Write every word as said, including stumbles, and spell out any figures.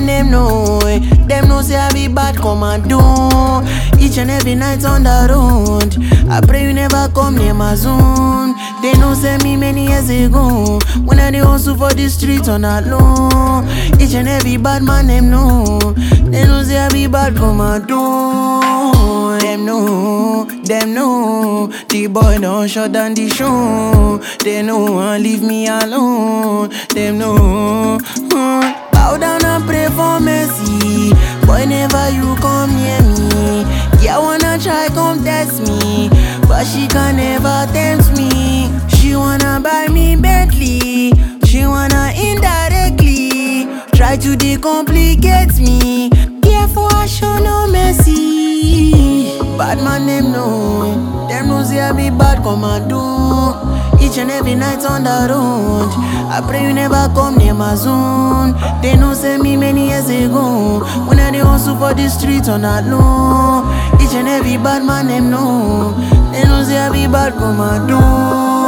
man them know. Them know say I be bad commando. Each and every night on the road, I pray you never come near my zone. They know say me many years ago, when I dey hustle for the streets on that low. Each and every bad man them know. They know say I be bad commando. Them know, them know. The boy don't shut down the show. They know and leave me alone. Them know. Mm. Bow down and pray for mercy. Boy, never you come near me. Yeah, wanna try come test me, but she can never tempt me. She wanna buy me Bentley. She wanna indirectly try to decomplicate me. Therefore I show no mercy. Bad man them know. Them know say I be bad commando. Each and every night on the road, I pray you never come near my zone. They know say me many years ago, when I dey hustle for the streets on that low. Each and every bad man them know. They know say I be bad commando.